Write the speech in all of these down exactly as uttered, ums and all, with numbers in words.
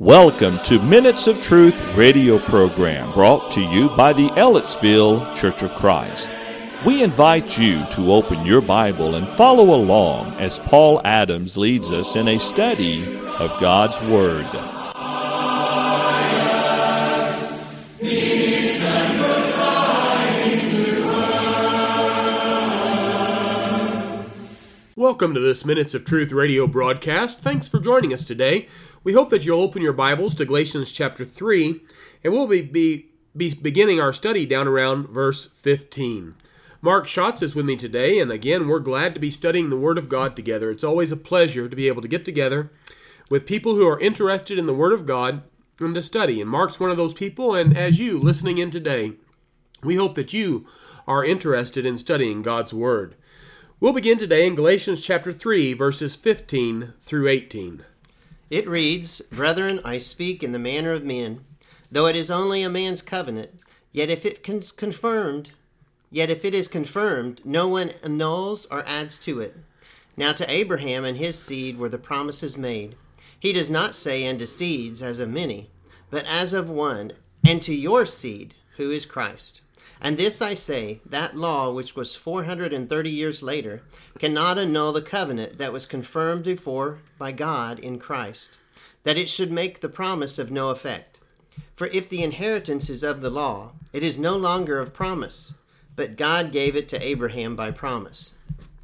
Welcome to Minutes of Truth radio program brought to you by the Ellettsville Church of Christ. We invite you to open your Bible and follow along as Paul Adams leads us in a study of God's Word. Welcome to this Minutes of Truth radio broadcast. Thanks for joining us today. We hope that you'll open your Bibles to Galatians chapter three, and we'll be, be, be beginning our study down around verse fifteen. Mark Schatz is with me today, and again, we're glad to be studying the Word of God together. It's always a pleasure to be able to get together with people who are interested in the Word of God and to study. And Mark's one of those people, and as you listening in today, we hope that you are interested in studying God's Word. We'll begin today in Galatians chapter three, verses fifteen through eighteen. It reads, Brethren, I speak in the manner of men, though it is only a man's covenant, yet if it is confirmed, yet if it is confirmed, no one annuls or adds to it. Now to Abraham and his seed were the promises made. He does not say unto seeds as of many, but as of one, and to your seed, who is Christ. And this I say, that law which was four hundred thirty years later cannot annul the covenant that was confirmed before by God in Christ, that it should make the promise of no effect. For if the inheritance is of the law, it is no longer of promise, but God gave it to Abraham by promise.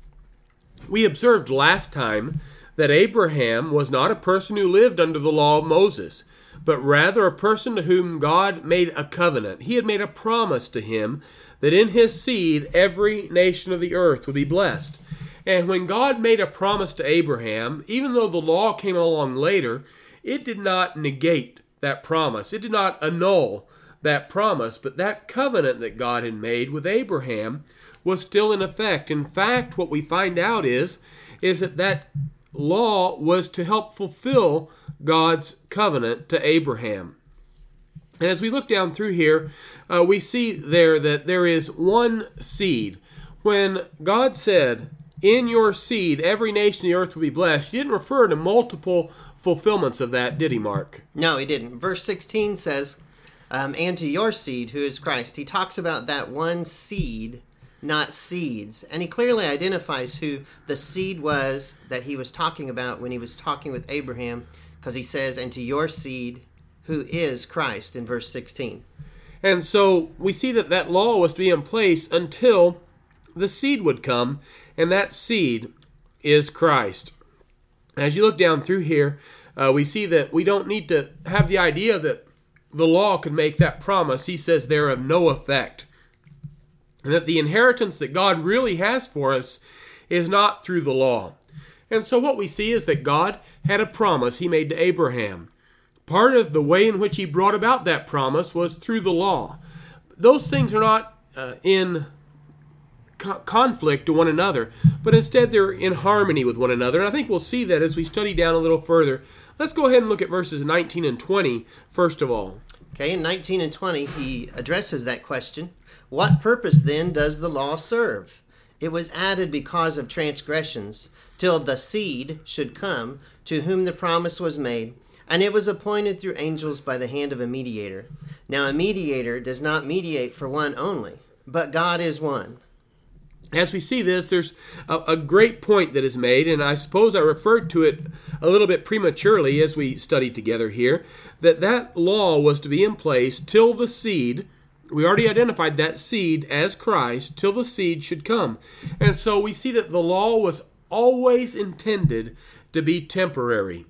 We observed last time that Abraham was not a person who lived under the law of Moses, but rather a person to whom God made a covenant. He had made a promise to him that in his seed every nation of the earth would be blessed. And when God made a promise to Abraham, even though the law came along later, it did not negate that promise. It did not annul that promise, but that covenant that God had made with Abraham was still in effect. In fact, what we find out is, is that that law was to help fulfill God's covenant to Abraham. And as we look down through here, uh, we see there that there is one seed. When God said, in your seed, every nation of the earth will be blessed, he didn't refer to multiple fulfillments of that, did he, Mark? No, he didn't. Verse sixteen says, um, and to your seed, who is Christ. He talks about that one seed, not seeds. And he clearly identifies who the seed was that he was talking about when he was talking with Abraham, because he says, and to your seed, who is Christ, in verse sixteen. And so we see that that law was to be in place until the seed would come, and that seed is Christ. As you look down through here, uh, we see that we don't need to have the idea that the law could make that promise. He says they're of no effect. And that the inheritance that God really has for us is not through the law. And so what we see is that God had a promise he made to Abraham. Part of the way in which he brought about that promise was through the law. Those things are not uh, in co- conflict to one another, but instead they're in harmony with one another. And I think we'll see that as we study down a little further. Let's go ahead and look at verses nineteen and twenty first of all. Okay, in nineteen and twenty, he addresses that question. What purpose then does the law serve? It was added because of transgressions, till the seed should come, to whom the promise was made, and it was appointed through angels by the hand of a mediator. Now a mediator does not mediate for one only, but God is one. As we see this, there's a, a great point that is made, and I suppose I referred to it a little bit prematurely as we studied together here, that that law was to be in place till the seed, we already identified that seed as Christ, till the seed should come. And so we see that the law was always intended to be temporary.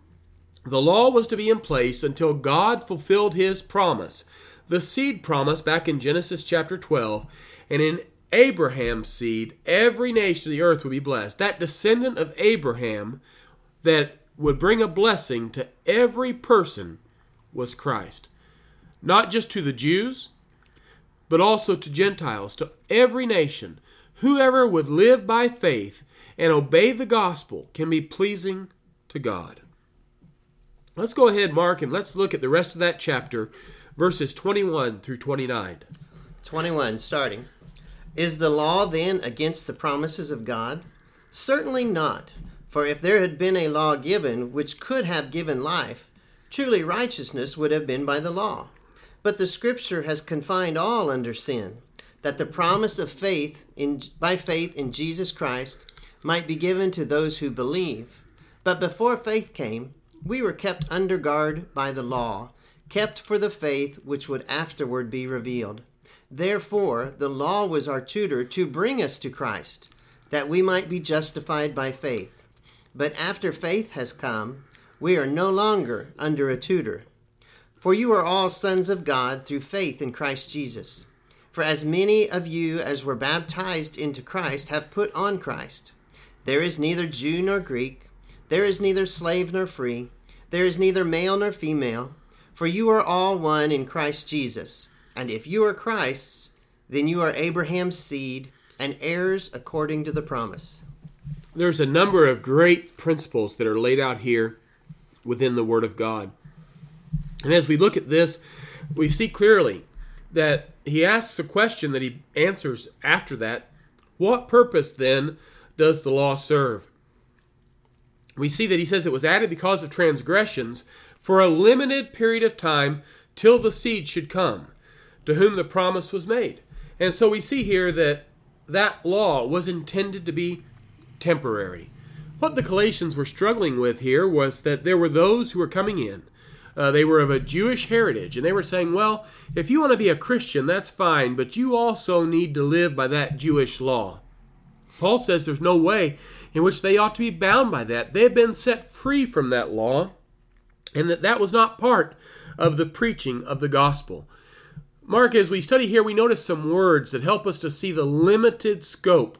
The law was to be in place until God fulfilled his promise, the seed promise back in Genesis chapter twelve, and in Abraham's seed, every nation of the earth would be blessed. That descendant of Abraham that would bring a blessing to every person was Christ. Not just to the Jews, but also to Gentiles, to every nation. Whoever would live by faith and obey the gospel can be pleasing to God. Let's go ahead, Mark, and let's look at the rest of that chapter, verses twenty-one through twenty-nine. twenty-one, starting. Is the law then against the promises of God? Certainly not. For if there had been a law given which could have given life, Truly righteousness would have been by the law. But the Scripture has confined all under sin, that the promise of faith in, by faith in Jesus Christ might be given to those who believe. But before faith came, we were kept under guard by the law, kept for the faith which would afterward be revealed. Therefore, the law was our tutor to bring us to Christ, that we might be justified by faith. But after faith has come, we are no longer under a tutor. For you are all sons of God through faith in Christ Jesus. For as many of you as were baptized into Christ have put on Christ. There is neither Jew nor Greek, there is neither slave nor free, there is neither male nor female, for you are all one in Christ Jesus. And if you are Christ's, then you are Abraham's seed and heirs according to the promise. There's a number of great principles that are laid out here within the Word of God. And as we look at this, we see clearly that he asks a question that he answers after that. What purpose then does the law serve? We see that he says it was added because of transgressions for a limited period of time till the seed should come, to whom the promise was made. And so we see here that that law was intended to be temporary. What the Galatians were struggling with here was that there were those who were coming in. Uh, they were of a Jewish heritage, and they were saying, well, if you want to be a Christian, that's fine, but you also need to live by that Jewish law. Paul says there's no way in which they ought to be bound by that. They have been set free from that law, and that that was not part of the preaching of the gospel. Mark, as we study here, we notice some words that help us to see the limited scope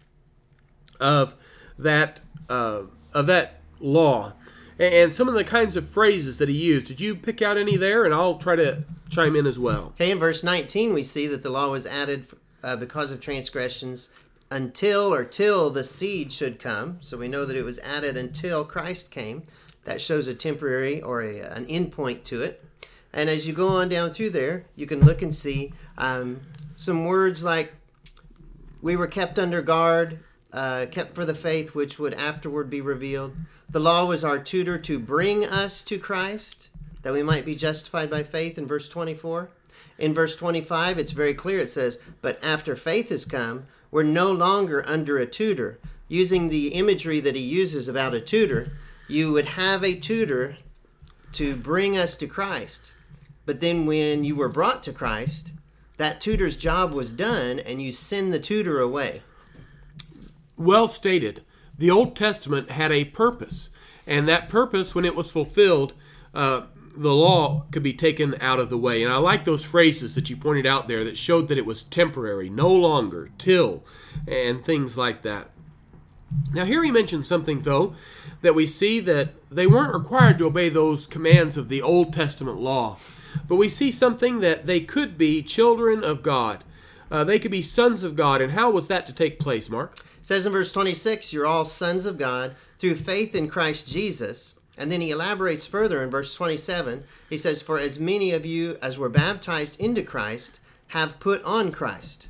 of that uh, of that law, and some of the kinds of phrases that he used. Did you pick out any there? And I'll try to chime in as well. Okay, in verse nineteen, we see that the law was added uh, because of transgressions until or till the seed should come. So we know that it was added until Christ came. That shows a temporary or a, an end point to it. And as you go on down through there, you can look and see um, some words like, we were kept under guard, uh, kept for the faith which would afterward be revealed. The law was our tutor to bring us to Christ, that we might be justified by faith in verse twenty-four. In verse twenty-five, it's very clear. It says, but after faith has come, we're no longer under a tutor. Using the imagery that he uses about a tutor, you would have a tutor to bring us to Christ. But then when you were brought to Christ, that tutor's job was done, and you send the tutor away. Well stated. The Old Testament had a purpose, and that purpose, when it was fulfilled, uh, the law could be taken out of the way. And I like those phrases that you pointed out there that showed that it was temporary, no longer, till, and things like that. Now here he mentions something, though, that we see that they weren't required to obey those commands of the Old Testament law. But we see something that they could be children of God. Uh, they could be sons of God. And how was that to take place, Mark? It says in verse twenty-six, you're all sons of God through faith in Christ Jesus. And then he elaborates further in verse twenty-seven. He says, for as many of you as were baptized into Christ have put on Christ.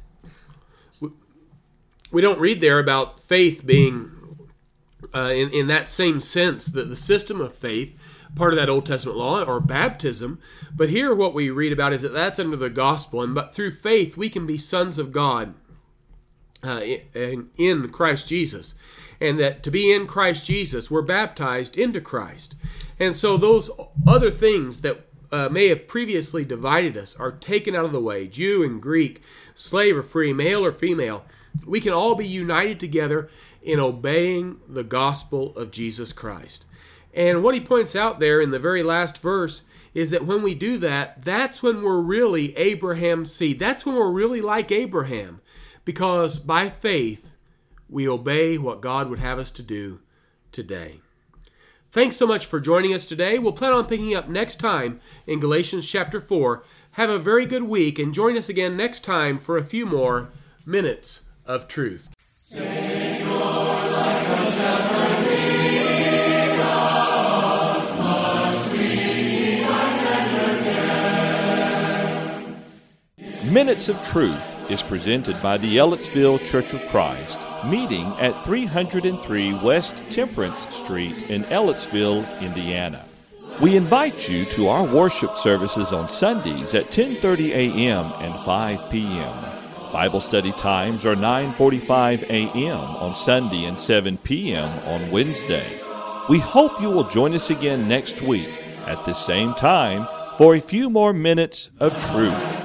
We don't read there about faith being, uh, in, in that same sense, that the system of faith, part of that Old Testament law, or baptism. But here what we read about is that that's under the gospel, and but through faith we can be sons of God uh, in, in Christ Jesus. And that to be in Christ Jesus, we're baptized into Christ. And so those other things that uh, may have previously divided us are taken out of the way. Jew and Greek, slave or free, male or female. We can all be united together in obeying the gospel of Jesus Christ. And what he points out there in the very last verse is that when we do that, that's when we're really Abraham's seed. That's when we're really like Abraham. Because by faith, we obey what God would have us to do today. Thanks so much for joining us today. We'll plan on picking up next time in Galatians chapter four. Have a very good week, and join us again next time for a few more Minutes of Truth. Savior, like a shepherd, lead us, much we need thy tender care. Minutes of Truth is presented by the Ellettsville Church of Christ, meeting at three hundred three West Temperance Street in Ellettsville, Indiana. We invite you to our worship services on Sundays at ten thirty a.m. and five p.m. Bible study times are nine forty-five a.m. on Sunday and seven p.m. on Wednesday. We hope you will join us again next week at the same time for a few more minutes of truth.